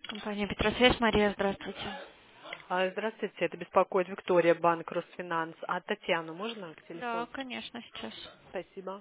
Компания Петросвязь, Мария, здравствуйте. Здравствуйте, это беспокоит Виктория, банк Росфинанс. А Татьяну можно к Да, телефону? конечно, сейчас. Спасибо.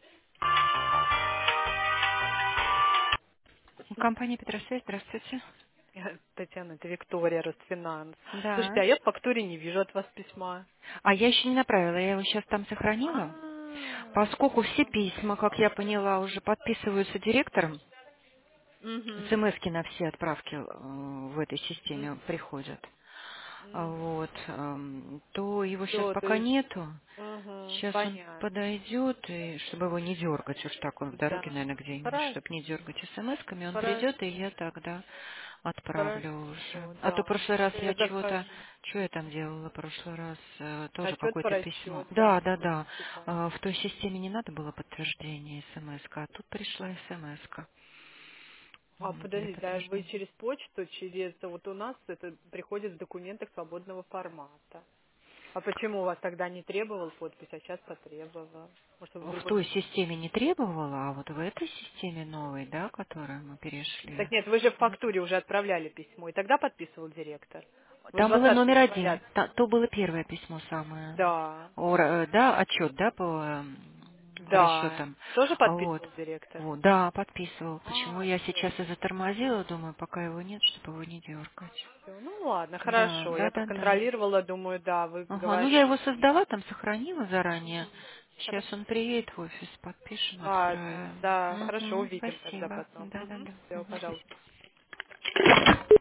Компания Петросвязь, здравствуйте. Татьяна, это Виктория, Росфинанс. Слушайте, Да. а я в фактуре не вижу от вас письма. А я еще не направила, я его сейчас там сохранила. Поскольку все письма, как я поняла, уже подписываются директором, Угу. смс-ки на все отправки в этой системе приходят, вот, то его сейчас Все, то пока есть, нету. Сейчас он понятно. подойдет, и чтобы его не дергать, уж так он в дороге, Да. наверное, где-нибудь, Хорошо, чтобы не дергать смс-ками, он хорошо, придет, и я тогда отправлю уже. хорошо, А то в да. прошлый раз Я я чего-то, захожу. что я там делала в прошлый раз, тоже Отчет по какое-то письмо. расчетам. Да, да, да. Читаю. В той системе не надо было подтверждение смс-ка, а тут пришла смс-ка для Подождите, а вы подтверждения. через почту, вот у нас это приходит в документах свободного формата. А почему у вас тогда не требовал подпись, а сейчас потребовал? Может, вы в В другом... той системе не требовала, а вот в этой системе новой, да, которую мы перешли. Так нет, вы же в фактуре уже отправляли письмо, и тогда подписывал директор. Вы Там было 20 номер января. один. То было первое письмо самое. Да, Да, отчет, да, по да. расчетам. Тоже Вот. подписывал директор? Вот, да, подписывал. Почему я Все, сейчас и затормозила, думаю, пока его нет, чтобы его не дергать. все. Ну ладно, Да, хорошо. да, Я да, да. проконтролировала, думаю, да, вы Ага, ну я говорили. его создала, там сохранила заранее. Сейчас Хорошо. он приедет в офис, подпишем, Ладно, отправим. да, хорошо, Угу, увидим тогда спасибо. потом. Да, да, да. Все, Мгм, пожалуйста. спасибо.